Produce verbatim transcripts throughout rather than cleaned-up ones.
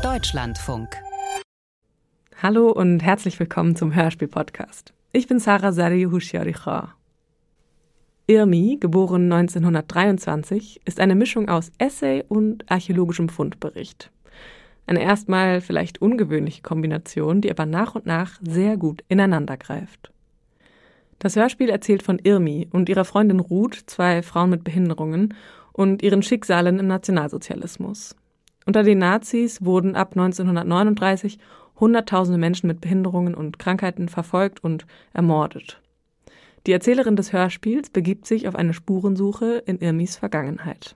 Deutschlandfunk. Hallo und herzlich willkommen zum Hörspiel-Podcast. Ich bin Sarah Zari-Hushiarikha. Irmi, geboren neunzehnhundertdreiundzwanzig, ist eine Mischung aus Essay und archäologischem Fundbericht. Eine erstmal vielleicht ungewöhnliche Kombination, die aber nach und nach sehr gut ineinander greift. Das Hörspiel erzählt von Irmi und ihrer Freundin Ruth, zwei Frauen mit Behinderungen, und ihren Schicksalen im Nationalsozialismus. Unter den Nazis wurden ab neunzehnhundertneununddreißig Hunderttausende Menschen mit Behinderungen und Krankheiten verfolgt und ermordet. Die Erzählerin des Hörspiels begibt sich auf eine Spurensuche in Irmis Vergangenheit.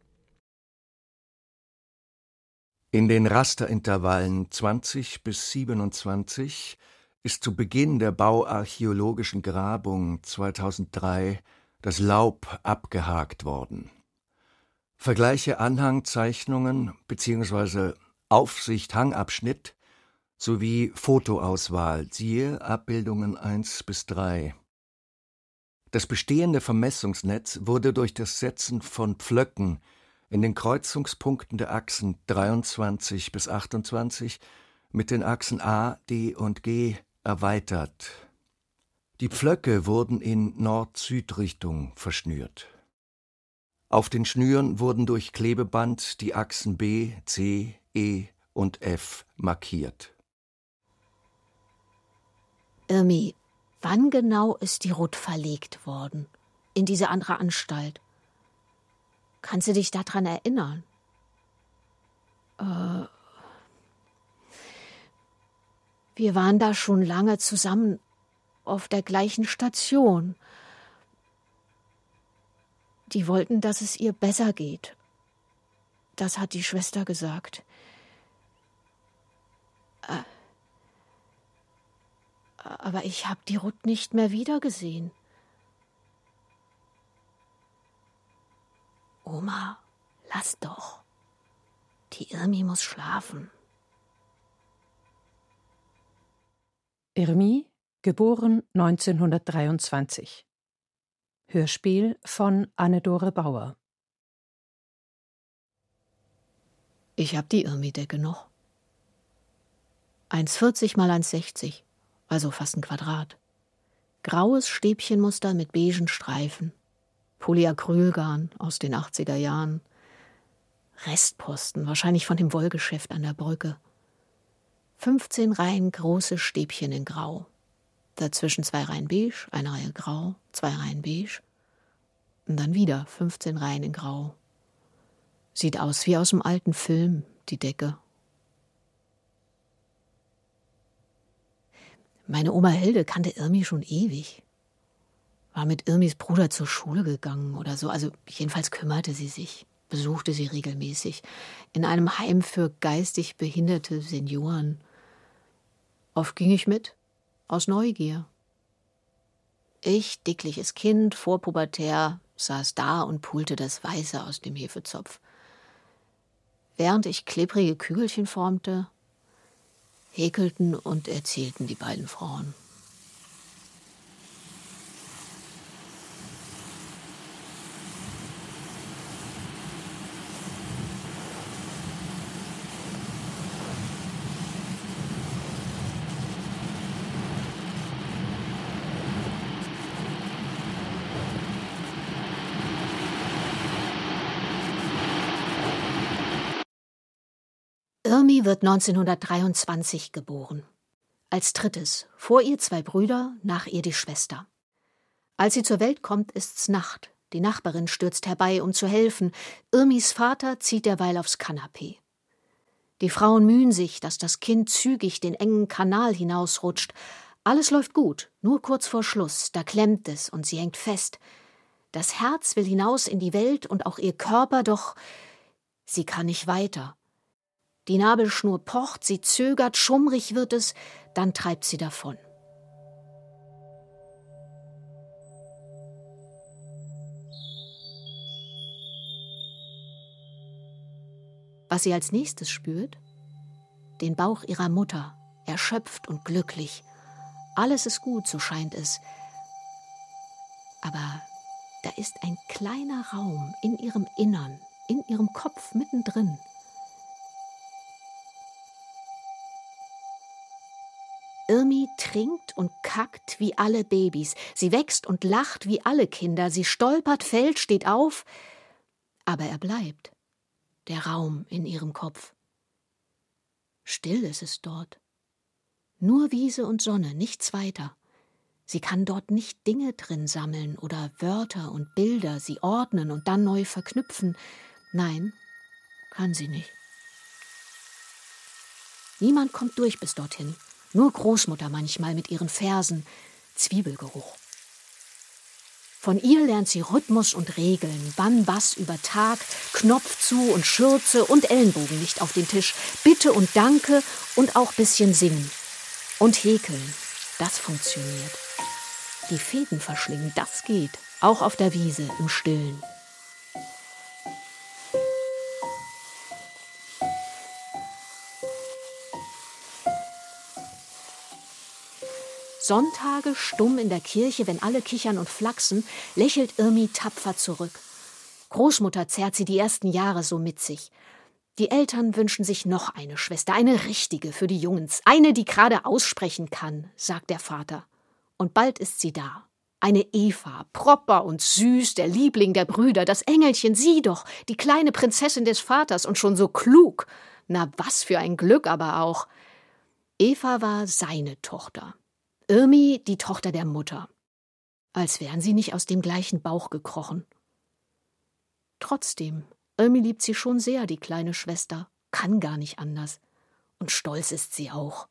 In den Rasterintervallen zwanzig bis siebenundzwanzig ist zu Beginn der bauarchäologischen Grabung zweitausenddrei das Laub abgehakt worden. Vergleiche Anhangzeichnungen bzw. Aufsicht-Hangabschnitt sowie Fotoauswahl, siehe Abbildungen eins bis drei. Das bestehende Vermessungsnetz wurde durch das Setzen von Pflöcken in den Kreuzungspunkten der Achsen dreiundzwanzig bis achtundzwanzig mit den Achsen A, D und G erweitert. Die Pflöcke wurden in Nord-Süd-Richtung verschnürt. Auf den Schnüren wurden durch Klebeband die Achsen B, C, E und F markiert. Irmi, wann genau ist die Ruth verlegt worden? In diese andere Anstalt? Kannst du dich daran erinnern? Äh, wir waren da schon lange zusammen auf der gleichen Station. Die wollten, dass es ihr besser geht. Das hat die Schwester gesagt. Äh, aber ich habe die Ruth nicht mehr wiedergesehen. Oma, lass doch. Die Irmi muss schlafen. Irmi, geboren neunzehnhundertdreiundzwanzig. Hörspiel von Anne-Dore Bauer. Ich hab die Irmi-Decke noch. eins vierzig mal eins sechzig, also fast ein Quadrat. Graues Stäbchenmuster mit beigen Streifen. Polyacrylgarn aus den achtziger Jahren. Restposten, wahrscheinlich von dem Wollgeschäft an der Brücke. fünfzehn Reihen große Stäbchen in Grau. Dazwischen zwei Reihen beige, eine Reihe grau, zwei Reihen beige. Und dann wieder fünfzehn Reihen in Grau. Sieht aus wie aus dem alten Film, die Decke. Meine Oma Hilde kannte Irmi schon ewig. War mit Irmis Bruder zur Schule gegangen oder so. Also jedenfalls kümmerte sie sich, besuchte sie regelmäßig. In einem Heim für geistig behinderte Senioren. Oft ging ich mit, aus Neugier. Ich, dickliches Kind, vorpubertär, saß da und pulte das Weiße aus dem Hefezopf. Während ich klebrige Kügelchen formte, häkelten und erzählten die beiden Frauen. Irmi wird neunzehnhundertdreiundzwanzig geboren. Als drittes, vor ihr zwei Brüder, nach ihr die Schwester. Als sie zur Welt kommt, ist's Nacht. Die Nachbarin stürzt herbei, um zu helfen. Irmis Vater zieht derweil aufs Kanapee. Die Frauen mühen sich, dass das Kind zügig den engen Kanal hinausrutscht. Alles läuft gut, nur kurz vor Schluss, da klemmt es und sie hängt fest. Das Herz will hinaus in die Welt und auch ihr Körper, doch sie kann nicht weiter. Die Nabelschnur pocht, sie zögert, schummrig wird es, dann treibt sie davon. Was sie als nächstes spürt? Den Bauch ihrer Mutter, erschöpft und glücklich. Alles ist gut, so scheint es. Aber da ist ein kleiner Raum in ihrem Innern, in ihrem Kopf mittendrin. Irmi trinkt und kackt wie alle Babys. Sie wächst und lacht wie alle Kinder. Sie stolpert, fällt, steht auf. Aber er bleibt. Der Raum in ihrem Kopf. Still ist es dort. Nur Wiese und Sonne, nichts weiter. Sie kann dort nicht Dinge drin sammeln oder Wörter und Bilder, sie ordnen und dann neu verknüpfen. Nein, kann sie nicht. Niemand kommt durch bis dorthin. Nur Großmutter manchmal mit ihren Versen. Zwiebelgeruch. Von ihr lernt sie Rhythmus und Regeln, wann was über Tag, Knopf zu und Schürze und Ellenbogenlicht auf den Tisch, Bitte und Danke und auch bisschen singen. Und häkeln, das funktioniert. Die Fäden verschlingen, das geht, auch auf der Wiese im Stillen. Sonntage stumm in der Kirche, wenn alle kichern und flachsen, lächelt Irmi tapfer zurück. Großmutter zerrt sie die ersten Jahre so mit sich. Die Eltern wünschen sich noch eine Schwester, eine richtige für die Jungens, eine, die gerade aussprechen kann, sagt der Vater. Und bald ist sie da. Eine Eva, proper und süß, der Liebling der Brüder, das Engelchen, sie doch, die kleine Prinzessin des Vaters und schon so klug. Na, was für ein Glück aber auch. Eva war seine Tochter. Irmi die Tochter der Mutter. Als wären sie nicht aus dem gleichen Bauch gekrochen. Trotzdem, Irmi liebt sie schon sehr, die kleine Schwester, kann gar nicht anders. Und stolz ist sie auch.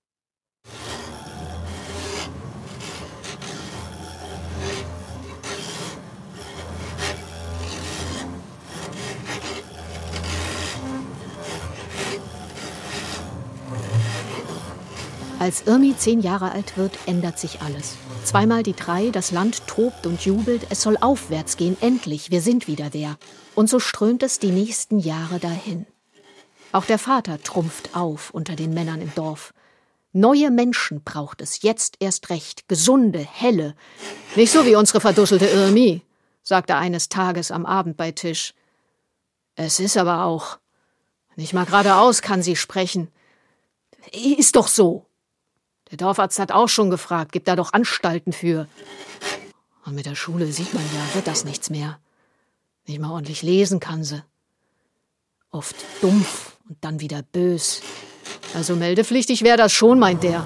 Als Irmi zehn Jahre alt wird, ändert sich alles. Zweimal die drei, das Land tobt und jubelt, es soll aufwärts gehen, endlich, wir sind wieder wer. Und so strömt es die nächsten Jahre dahin. Auch der Vater trumpft auf unter den Männern im Dorf. Neue Menschen braucht es, jetzt erst recht, gesunde, helle. Nicht so wie unsere verdusselte Irmi, sagt er eines Tages am Abend bei Tisch. Es ist aber auch, nicht mal geradeaus kann sie sprechen. Ist doch so. Der Dorfarzt hat auch schon gefragt, gibt da doch Anstalten für. Und mit der Schule sieht man ja, wird das nichts mehr. Nicht mal ordentlich lesen kann sie. Oft dumpf und dann wieder bös. Also meldepflichtig wäre das schon, meint der.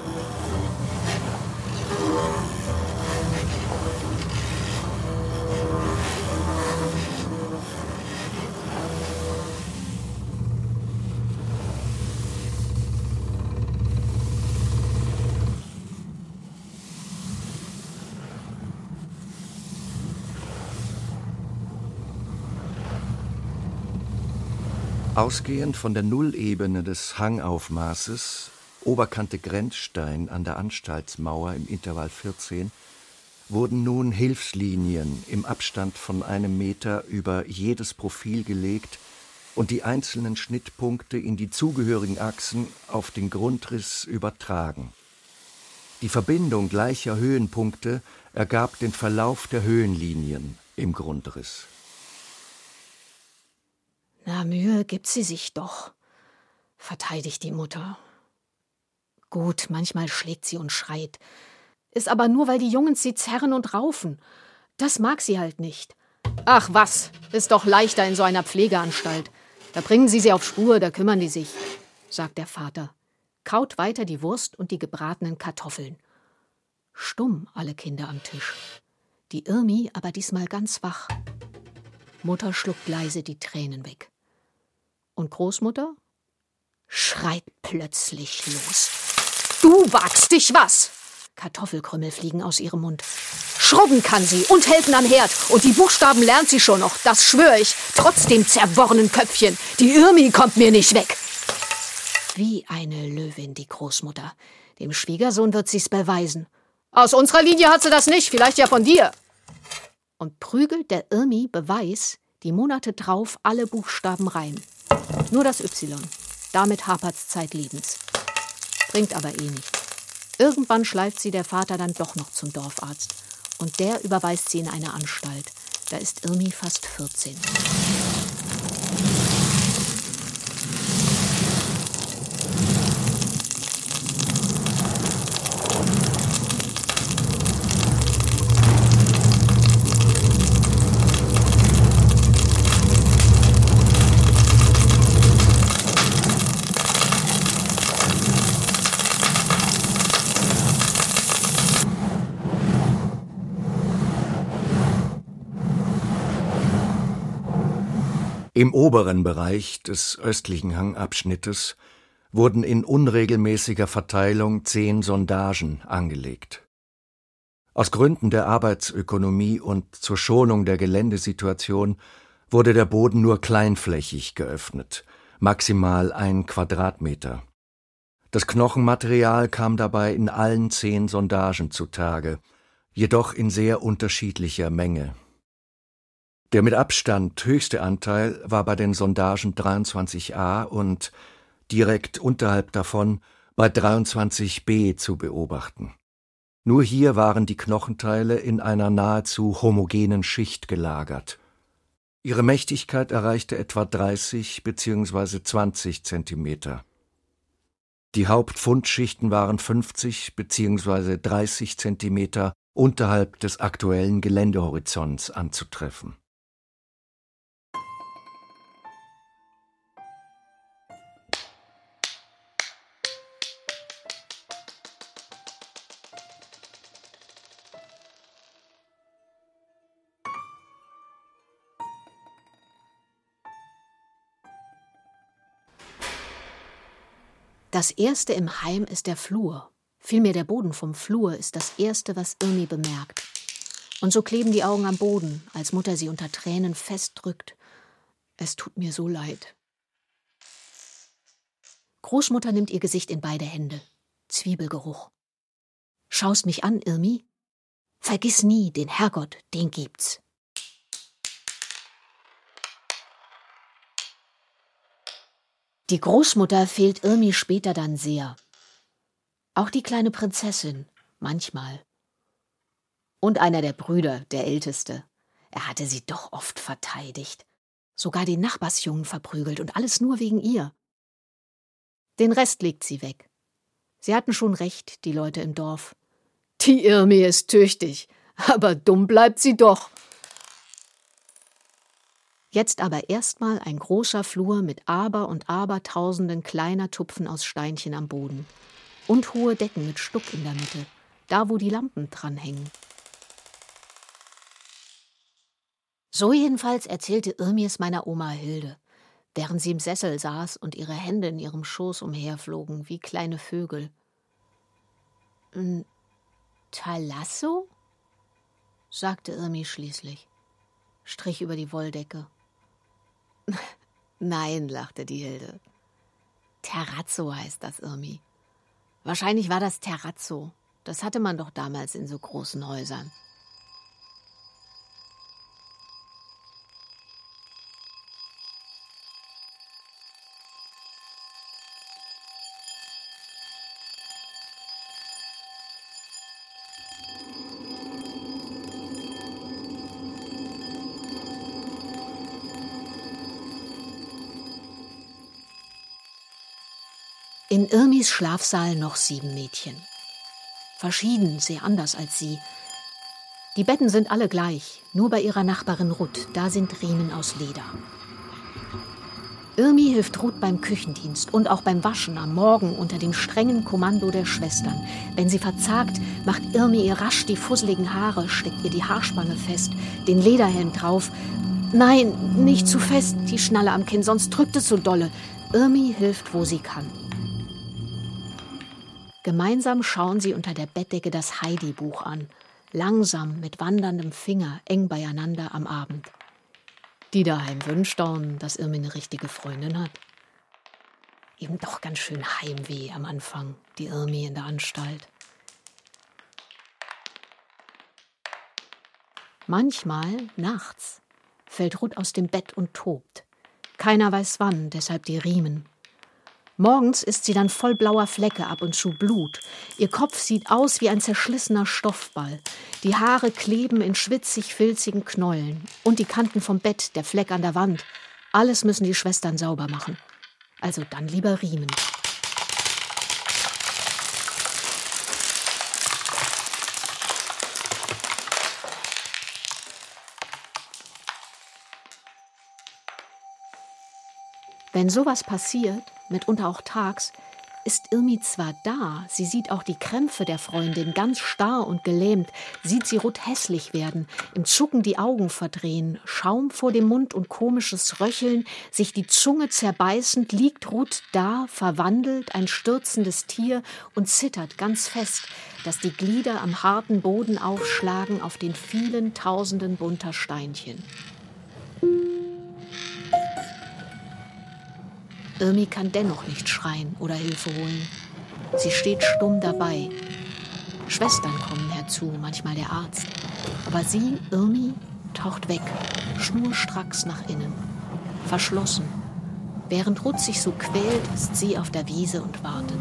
Ausgehend von der Nullebene des Hangaufmaßes, Oberkante Grenzstein an der Anstaltsmauer im Intervall vierzehn, wurden nun Hilfslinien im Abstand von einem Meter über jedes Profil gelegt und die einzelnen Schnittpunkte in die zugehörigen Achsen auf den Grundriss übertragen. Die Verbindung gleicher Höhenpunkte ergab den Verlauf der Höhenlinien im Grundriss. Na, Mühe gibt sie sich doch, verteidigt die Mutter. Gut, manchmal schlägt sie und schreit. Ist aber nur, weil die Jungens sie zerren und raufen. Das mag sie halt nicht. Ach was, ist doch leichter in so einer Pflegeanstalt. Da bringen sie sie auf Spur, da kümmern die sich, sagt der Vater. Kaut weiter die Wurst und die gebratenen Kartoffeln. Stumm alle Kinder am Tisch. Die Irmi aber diesmal ganz wach. Mutter schluckt leise die Tränen weg. Und Großmutter schreit plötzlich los. Du wagst dich was! Kartoffelkrümmel fliegen aus ihrem Mund. Schrubben kann sie und helfen am Herd. Und die Buchstaben lernt sie schon noch, das schwör ich. Trotz dem zerworrenen Köpfchen. Die Irmi kommt mir nicht weg. Wie eine Löwin, die Großmutter. Dem Schwiegersohn wird sie's beweisen. Aus unserer Linie hat sie das nicht, vielleicht ja von dir. Und prügelt der Irmi Beweis, die Monate drauf alle Buchstaben rein. Nur das Y. Damit hapert's zeitlebens. Bringt aber eh nichts. Irgendwann schleift sie der Vater dann doch noch zum Dorfarzt. Und der überweist sie in eine Anstalt. Da ist Irmi fast vierzehn. Im oberen Bereich des östlichen Hangabschnittes wurden in unregelmäßiger Verteilung zehn Sondagen angelegt. Aus Gründen der Arbeitsökonomie und zur Schonung der Geländesituation wurde der Boden nur kleinflächig geöffnet, maximal ein Quadratmeter. Das Knochenmaterial kam dabei in allen zehn Sondagen zutage, jedoch in sehr unterschiedlicher Menge. Der mit Abstand höchste Anteil war bei den Sondagen dreiundzwanzig a und direkt unterhalb davon bei dreiundzwanzig b zu beobachten. Nur hier waren die Knochenteile in einer nahezu homogenen Schicht gelagert. Ihre Mächtigkeit erreichte etwa dreißig bzw. zwanzig Zentimeter. Die Hauptfundschichten waren fünfzig bzw. dreißig Zentimeter unterhalb des aktuellen Geländehorizonts anzutreffen. Das Erste im Heim ist der Flur. Vielmehr der Boden vom Flur ist das Erste, was Irmi bemerkt. Und so kleben die Augen am Boden, als Mutter sie unter Tränen festdrückt. Es tut mir so leid. Großmutter nimmt ihr Gesicht in beide Hände. Zwiebelgeruch. Schaust mich an, Irmi? Vergiss nie, den Herrgott, den gibt's. Die Großmutter fehlt Irmi später dann sehr. Auch die kleine Prinzessin, manchmal. Und einer der Brüder, der Älteste. Er hatte sie doch oft verteidigt. Sogar den Nachbarsjungen verprügelt und alles nur wegen ihr. Den Rest legt sie weg. Sie hatten schon recht, die Leute im Dorf. Die Irmi ist tüchtig, aber dumm bleibt sie doch. Jetzt aber erstmal ein großer Flur mit Aber und Abertausenden kleiner Tupfen aus Steinchen am Boden. Und hohe Decken mit Stuck in der Mitte, da wo die Lampen dranhängen. So jedenfalls erzählte Irmi es meiner Oma Hilde, während sie im Sessel saß und ihre Hände in ihrem Schoß umherflogen wie kleine Vögel. »N Thalasso?« sagte Irmi schließlich, strich über die Wolldecke. »Nein«, lachte die Hilde. »Terrazzo heißt das, Irmi. Wahrscheinlich war das Terrazzo. Das hatte man doch damals in so großen Häusern.« In Irmis Schlafsaal noch sieben Mädchen. Verschieden, sehr anders als sie. Die Betten sind alle gleich, nur bei ihrer Nachbarin Ruth, da sind Riemen aus Leder. Irmi hilft Ruth beim Küchendienst und auch beim Waschen am Morgen unter dem strengen Kommando der Schwestern. Wenn sie verzagt, macht Irmi ihr rasch die fusseligen Haare, steckt ihr die Haarspange fest, den Lederhelm drauf. Nein, nicht zu fest, die Schnalle am Kinn, sonst drückt es so dolle. Irmi hilft, wo sie kann. Gemeinsam schauen sie unter der Bettdecke das Heidi-Buch an, langsam mit wanderndem Finger eng beieinander am Abend. Die daheim wünschtauen, dass Irmi eine richtige Freundin hat. Eben doch ganz schön Heimweh am Anfang, die Irmi in der Anstalt. Manchmal, nachts, fällt Ruth aus dem Bett und tobt. Keiner weiß wann, deshalb die Riemen. Morgens ist sie dann voll blauer Flecke, ab und zu Blut. Ihr Kopf sieht aus wie ein zerschlissener Stoffball. Die Haare kleben in schwitzig-filzigen Knäueln. Und die Kanten vom Bett, der Fleck an der Wand. Alles müssen die Schwestern sauber machen. Also dann lieber Riemen. Wenn sowas passiert, mitunter auch tags, ist Irmi zwar da, sie sieht auch die Krämpfe der Freundin, ganz starr und gelähmt, sieht sie Ruth hässlich werden, im Zucken die Augen verdrehen, Schaum vor dem Mund und komisches Röcheln, sich die Zunge zerbeißend, liegt Ruth da, verwandelt, ein stürzendes Tier und zittert ganz fest, dass die Glieder am harten Boden aufschlagen auf den vielen Tausenden bunter Steinchen. Irmi kann dennoch nicht schreien oder Hilfe holen. Sie steht stumm dabei. Schwestern kommen herzu, manchmal der Arzt. Aber sie, Irmi, taucht weg, schnurstracks nach innen. Verschlossen. Während Ruth sich so quält, ist sie auf der Wiese und wartet.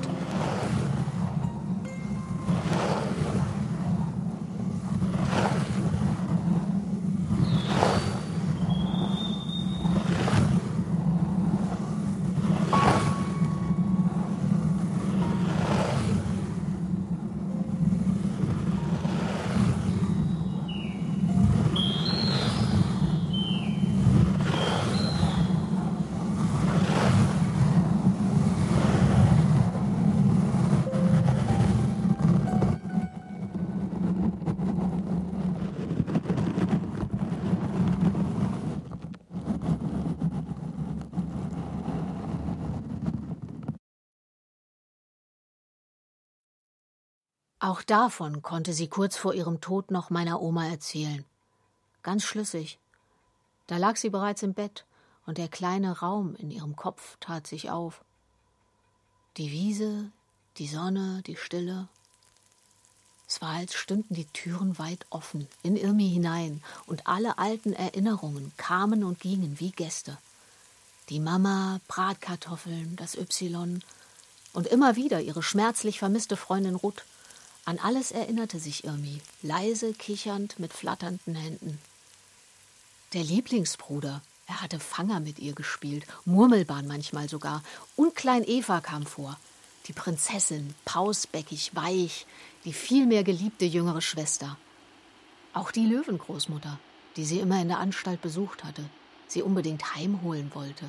Auch davon konnte sie kurz vor ihrem Tod noch meiner Oma erzählen. Ganz schlüssig. Da lag sie bereits im Bett, und der kleine Raum in ihrem Kopf tat sich auf. Die Wiese, die Sonne, die Stille. Es war, als stünden die Türen weit offen, in Irmi hinein, und alle alten Erinnerungen kamen und gingen wie Gäste. Die Mama, Bratkartoffeln, das Y und immer wieder ihre schmerzlich vermisste Freundin Ruth. An alles erinnerte sich Irmi, leise kichernd mit flatternden Händen. Der Lieblingsbruder, er hatte Fanger mit ihr gespielt, Murmelbahn manchmal sogar, und Klein Eva kam vor. Die Prinzessin, pausbäckig, weich, die viel mehr geliebte jüngere Schwester. Auch die Löwengroßmutter, die sie immer in der Anstalt besucht hatte, sie unbedingt heimholen wollte.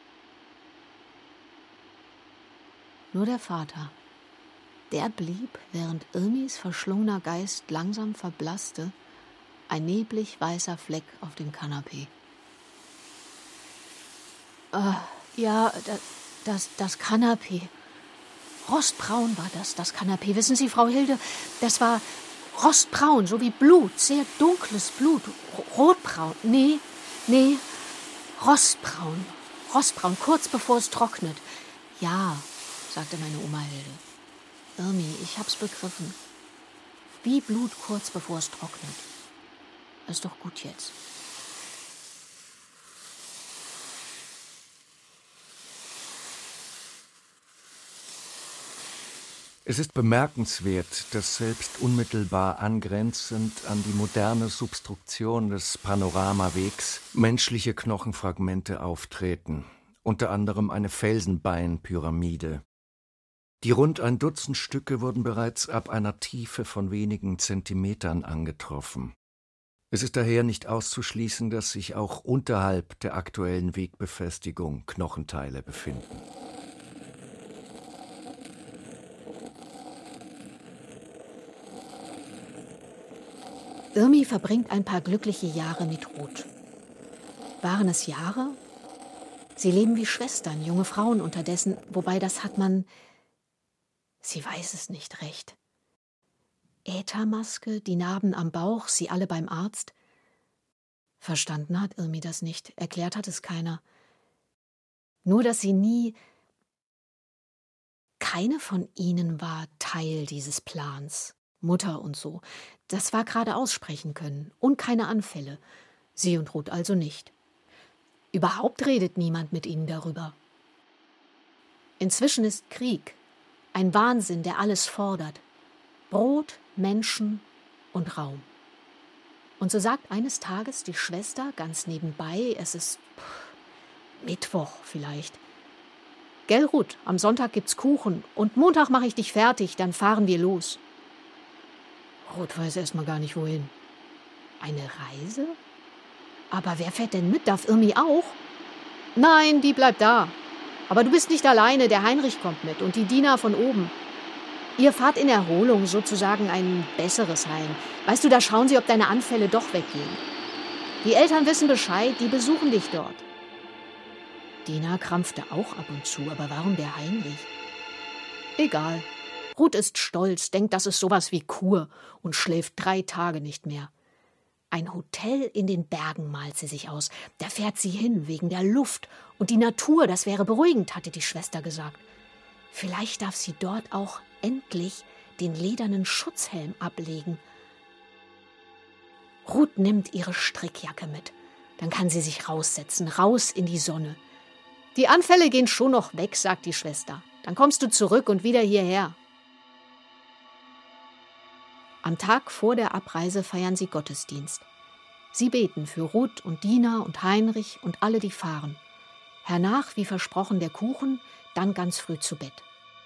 Nur der Vater. Der blieb, während Irmis verschlungener Geist langsam verblasste, ein neblig weißer Fleck auf dem Kanapee. Äh, ja, das, das, das Kanapee. Rostbraun war das, das Kanapee. Wissen Sie, Frau Hilde, das war rostbraun, so wie Blut, sehr dunkles Blut. Rotbraun, nee, nee, rostbraun. Rostbraun, kurz bevor es trocknet. Ja, sagte meine Oma Hilde. Irmi, ich hab's begriffen. Wie Blut kurz bevor es trocknet. Ist doch gut jetzt. Es ist bemerkenswert, dass selbst unmittelbar angrenzend an die moderne Substruktion des Panoramawegs menschliche Knochenfragmente auftreten, unter anderem eine Felsenbeinpyramide. Die rund ein Dutzend Stücke wurden bereits ab einer Tiefe von wenigen Zentimetern angetroffen. Es ist daher nicht auszuschließen, dass sich auch unterhalb der aktuellen Wegbefestigung Knochenteile befinden. Irmi verbringt ein paar glückliche Jahre mit Ruth. Waren es Jahre? Sie leben wie Schwestern, junge Frauen unterdessen, wobei das hat man... Sie weiß es nicht recht. Äthermaske, die Narben am Bauch, sie alle beim Arzt. Verstanden hat Irmi das nicht, erklärt hat es keiner. Nur, dass sie nie... Keine von ihnen war Teil dieses Plans. Mutter und so. Das war gerade aussprechen können. Und keine Anfälle. Sie und Ruth also nicht. Überhaupt redet niemand mit ihnen darüber. Inzwischen ist Krieg. Ein Wahnsinn, der alles fordert. Brot, Menschen und Raum. Und so sagt eines Tages die Schwester ganz nebenbei, es ist pff, Mittwoch vielleicht. Gell, Ruth, am Sonntag gibt's Kuchen und Montag mache ich dich fertig, dann fahren wir los. Ruth weiß erstmal gar nicht wohin. Eine Reise? Aber wer fährt denn mit? Darf Irmi auch? Nein, die bleibt da. Aber du bist nicht alleine, der Heinrich kommt mit und die Diener von oben. Ihr fahrt in Erholung, sozusagen ein besseres Heim. Weißt du, da schauen sie, ob deine Anfälle doch weggehen. Die Eltern wissen Bescheid, die besuchen dich dort. Dina krampfte auch ab und zu, aber warum der Heinrich? Egal. Ruth ist stolz, denkt, das ist sowas wie Kur und schläft drei Tage nicht mehr. Ein Hotel in den Bergen malt sie sich aus. Da fährt sie hin, wegen der Luft. Und die Natur, das wäre beruhigend, hatte die Schwester gesagt. Vielleicht darf sie dort auch endlich den ledernen Schutzhelm ablegen. Ruth nimmt ihre Strickjacke mit. Dann kann sie sich raussetzen, raus in die Sonne. Die Anfälle gehen schon noch weg, sagt die Schwester. Dann kommst du zurück und wieder hierher. Am Tag vor der Abreise feiern sie Gottesdienst. Sie beten für Ruth und Dina und Heinrich und alle, die fahren. Hernach, wie versprochen, der Kuchen, dann ganz früh zu Bett.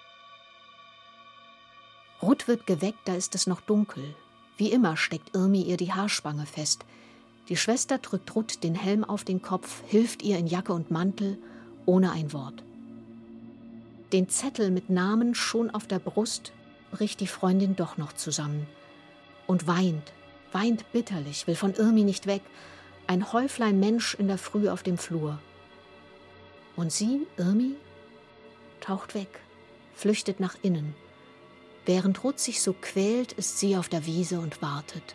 Ruth wird geweckt, da ist es noch dunkel. Wie immer steckt Irmi ihr die Haarspange fest. Die Schwester drückt Ruth den Helm auf den Kopf, hilft ihr in Jacke und Mantel, ohne ein Wort. Den Zettel mit Namen schon auf der Brust bricht die Freundin doch noch zusammen. Und weint, weint bitterlich, will von Irmi nicht weg. Ein Häuflein Mensch in der Früh auf dem Flur. Und sie, Irmi, taucht weg, flüchtet nach innen. Während Ruth sich so quält, ist sie auf der Wiese und wartet.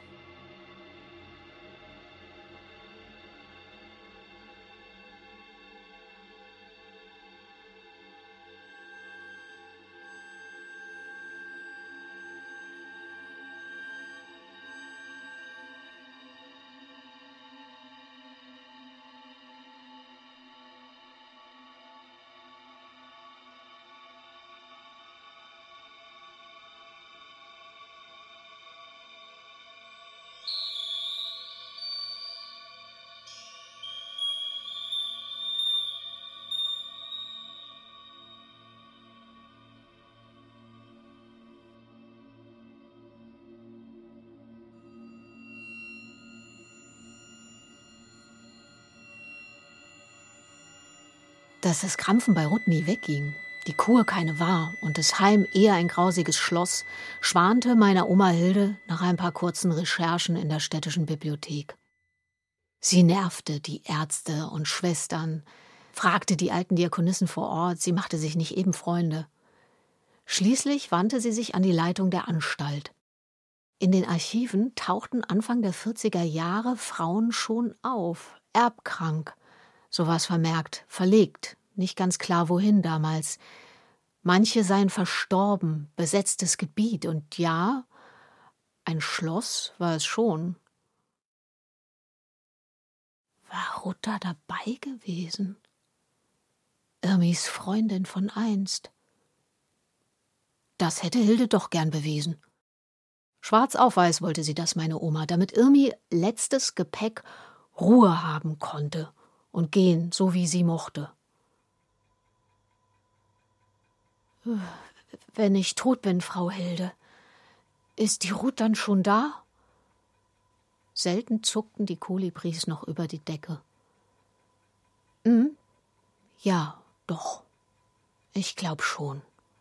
Dass das Krampfen bei Ruth nie wegging, die Kur keine war und das Heim eher ein grausiges Schloss, schwante meiner Oma Hilde nach ein paar kurzen Recherchen in der städtischen Bibliothek. Sie nervte die Ärzte und Schwestern, fragte die alten Diakonissen vor Ort, sie machte sich nicht eben Freunde. Schließlich wandte sie sich an die Leitung der Anstalt. In den Archiven tauchten Anfang der vierziger Jahre Frauen schon auf, erbkrank. So war es vermerkt, verlegt, nicht ganz klar wohin damals. Manche seien verstorben, besetztes Gebiet und ja, ein Schloss war es schon. War Ruth da dabei gewesen? Irmis Freundin von einst. Das hätte Hilde doch gern bewiesen. Schwarz auf weiß wollte sie das, meine Oma, damit Irmi letztes Gepäck Ruhe haben konnte und gehen, so wie sie mochte. Wenn ich tot bin, Frau Hilde, ist die Ruth dann schon da? Selten zuckten die Kolibris noch über die Decke. Hm? Ja, doch. Ich glaub schon.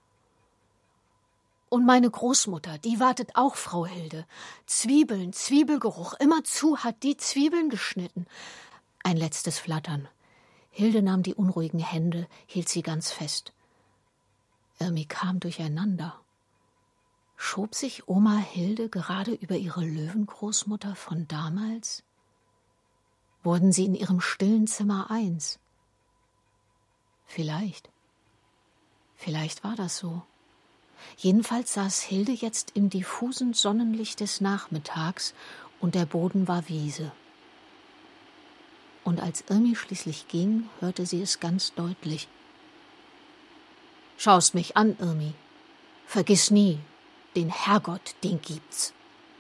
Und meine Großmutter, die wartet auch, Frau Hilde. Zwiebeln, Zwiebelgeruch, immerzu hat die Zwiebeln geschnitten. Ein letztes Flattern. Hilde nahm die unruhigen Hände, hielt sie ganz fest. Irmi kam durcheinander. Schob sich Oma Hilde gerade über ihre Löwengroßmutter von damals? Wurden sie in ihrem stillen Zimmer eins? Vielleicht. Vielleicht war das so. Jedenfalls saß Hilde jetzt im diffusen Sonnenlicht des Nachmittags und der Boden war Wiese. Und als Irmi schließlich ging, hörte sie es ganz deutlich. Schaust mich an, Irmi. Vergiss nie, den Herrgott, den gibt's.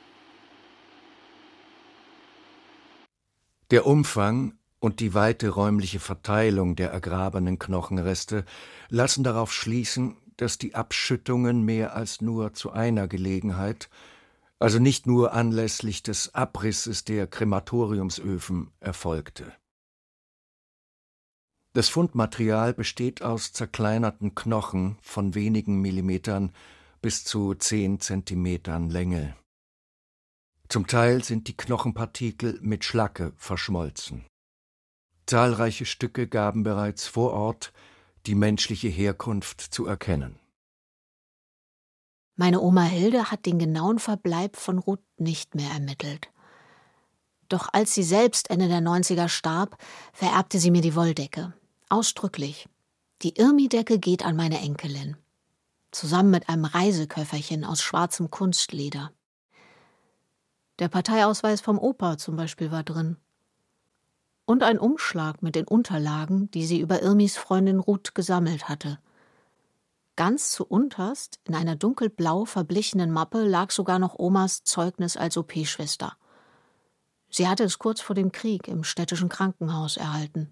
Der Umfang und die weite räumliche Verteilung der ergrabenen Knochenreste lassen darauf schließen, dass die Abschüttungen mehr als nur zu einer Gelegenheit, also nicht nur anlässlich des Abrisses der Krematoriumsöfen, erfolgte. Das Fundmaterial besteht aus zerkleinerten Knochen von wenigen Millimetern bis zu zehn Zentimetern Länge. Zum Teil sind die Knochenpartikel mit Schlacke verschmolzen. Zahlreiche Stücke gaben bereits vor Ort die menschliche Herkunft zu erkennen. Meine Oma Hilde hat den genauen Verbleib von Ruth nicht mehr ermittelt. Doch als sie selbst Ende der neunziger starb, vererbte sie mir die Wolldecke. Ausdrücklich. Die Irmi-Decke geht an meine Enkelin. Zusammen mit einem Reiseköfferchen aus schwarzem Kunstleder. Der Parteiausweis vom Opa zum Beispiel war drin. Und ein Umschlag mit den Unterlagen, die sie über Irmis Freundin Ruth gesammelt hatte. Ganz zu unterst, in einer dunkelblau verblichenen Mappe, lag sogar noch Omas Zeugnis als O P-Schwester. Sie hatte es kurz vor dem Krieg im städtischen Krankenhaus erhalten.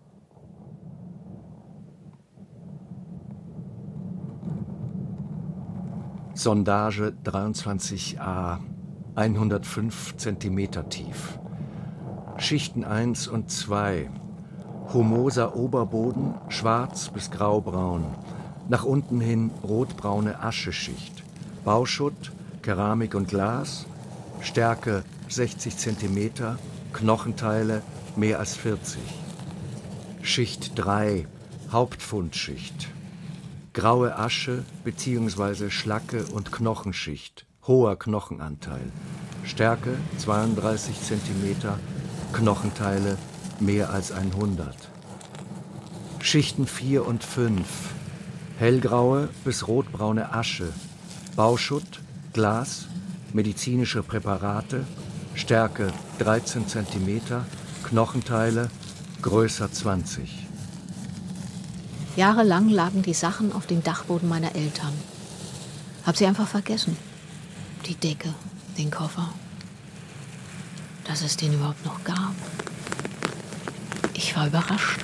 Sondage dreiundzwanzig a, hundertfünf Zentimeter tief. Schichten eins und zwei. Humoser Oberboden, schwarz bis graubraun. Nach unten hin rotbraune Ascheschicht. Bauschutt, Keramik und Glas. Stärke sechzig Zentimeter, Knochenteile mehr als vierzig. Schicht drei, Hauptfundschicht. Graue Asche bzw. Schlacke und Knochenschicht, hoher Knochenanteil. Stärke zweiunddreißig Zentimeter, Knochenteile mehr als hundert. Schichten vier und fünf. Hellgraue bis rotbraune Asche, Bauschutt, Glas, medizinische Präparate, Stärke dreizehn Zentimeter, Knochenteile größer zwanzig. Jahrelang lagen die Sachen auf dem Dachboden meiner Eltern. Hab sie einfach vergessen. Die Decke, den Koffer. Dass es den überhaupt noch gab. Ich war überrascht.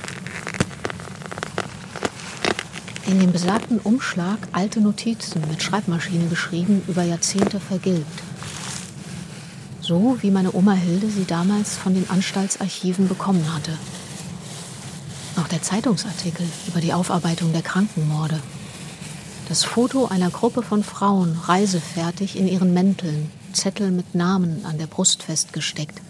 In dem besagten Umschlag alte Notizen mit Schreibmaschine geschrieben, über Jahrzehnte vergilbt. So wie meine Oma Hilde sie damals von den Anstaltsarchiven bekommen hatte. Auch der Zeitungsartikel über die Aufarbeitung der Krankenmorde. Das Foto einer Gruppe von Frauen, reisefertig in ihren Mänteln, Zettel mit Namen an der Brust festgesteckt.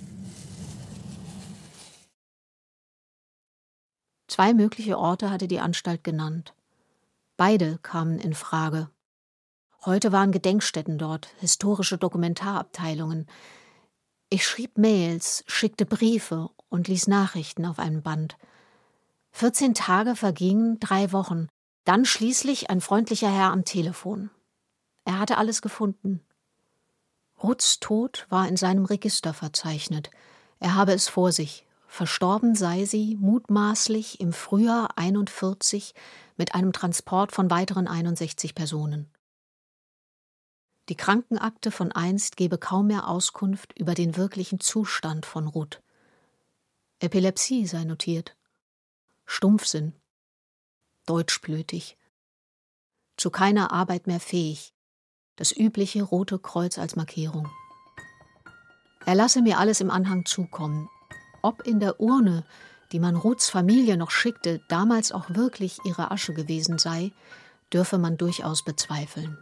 Zwei mögliche Orte hatte die Anstalt genannt. Beide kamen in Frage. Heute waren Gedenkstätten dort, historische Dokumentarabteilungen. Ich schrieb Mails, schickte Briefe und ließ Nachrichten auf einem Band. Vierzehn Tage vergingen, drei Wochen. Dann schließlich ein freundlicher Herr am Telefon. Er hatte alles gefunden. Ruths Tod war in seinem Register verzeichnet. Er habe es vor sich. Verstorben sei sie mutmaßlich im Frühjahr einundvierzig mit einem Transport von weiteren einundsechzig Personen. Die Krankenakte von einst gebe kaum mehr Auskunft über den wirklichen Zustand von Ruth. Epilepsie sei notiert. Stumpfsinn. Deutschblötig. Zu keiner Arbeit mehr fähig. Das übliche Rote Kreuz als Markierung. Er lasse mir alles im Anhang zukommen. Ob in der Urne, die man Ruths Familie noch schickte, damals auch wirklich ihre Asche gewesen sei, dürfe man durchaus bezweifeln.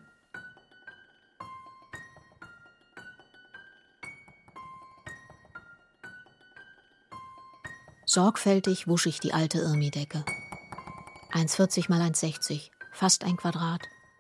Sorgfältig wusch ich die alte Irmi-Decke. eins vierzig mal eins sechzig, fast ein Quadrat.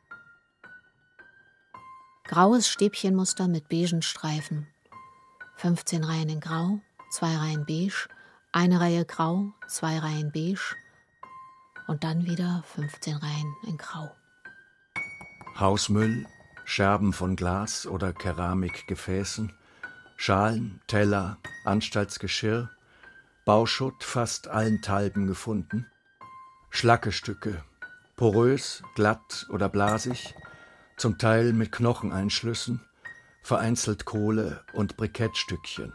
Graues Stäbchenmuster mit beigen Streifen. fünfzehn Reihen in Grau, zwei Reihen beige, eine Reihe Grau, zwei Reihen beige und dann wieder fünfzehn Reihen in Grau. Hausmüll, Scherben von Glas- oder Keramikgefäßen, Schalen, Teller, Anstaltsgeschirr, Bauschutt fast allenthalben gefunden, Schlackestücke, porös, glatt oder blasig, zum Teil mit Knocheneinschlüssen, vereinzelt Kohle und Brikettstückchen.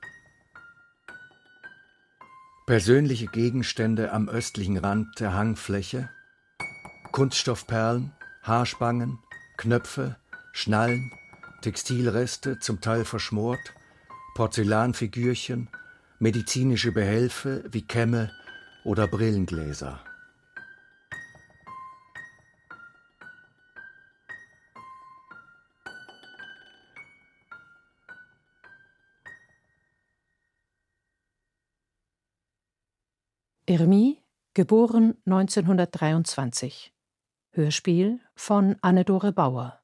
Persönliche Gegenstände am östlichen Rand der Hangfläche, Kunststoffperlen, Haarspangen, Knöpfe, Schnallen, Textilreste, zum Teil verschmort, Porzellanfigürchen, medizinische Behelfe wie Kämme oder Brillengläser. Irmi, geboren neunzehnhundertdreiundzwanzig. Hörspiel von Anne-Dore Bauer.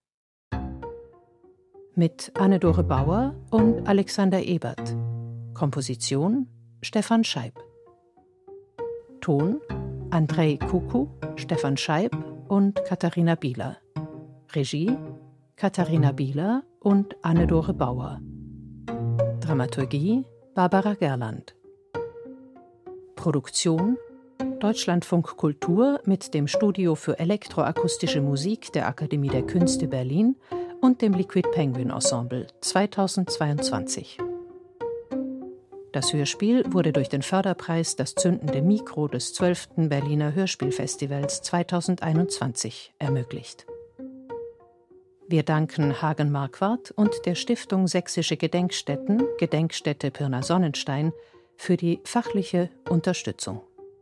Mit Anne-Dore Bauer und Alexander Ebert. Komposition Stefan Scheib. Ton Andrei Kuku, Stefan Scheib und Katharina Bieler. Regie Katharina Bieler und Anne-Dore Bauer. Dramaturgie Barbara Gerland. Produktion Deutschlandfunk Kultur mit dem Studio für elektroakustische Musik der Akademie der Künste Berlin und dem Liquid Penguin Ensemble zweitausendzweiundzwanzig. Das Hörspiel wurde durch den Förderpreis Das zündende Mikro des zwölften Berliner Hörspielfestivals zweitausendeinundzwanzig ermöglicht. Wir danken Hagen Marquardt und der Stiftung Sächsische Gedenkstätten, Gedenkstätte Pirna Sonnenstein, für die fachliche Unterstützung.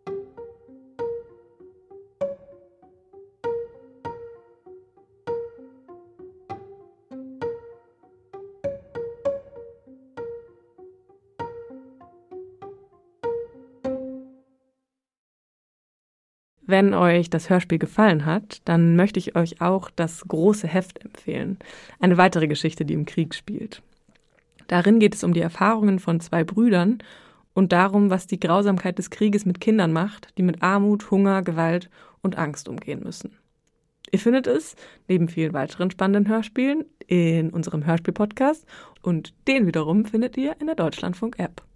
Wenn euch das Hörspiel gefallen hat, dann möchte ich euch auch das große Heft empfehlen. Eine weitere Geschichte, die im Krieg spielt. Darin geht es um die Erfahrungen von zwei Brüdern und darum, was die Grausamkeit des Krieges mit Kindern macht, die mit Armut, Hunger, Gewalt und Angst umgehen müssen. Ihr findet es, neben vielen weiteren spannenden Hörspielen, in unserem Hörspiel-Podcast und den wiederum findet ihr in der Deutschlandfunk-App.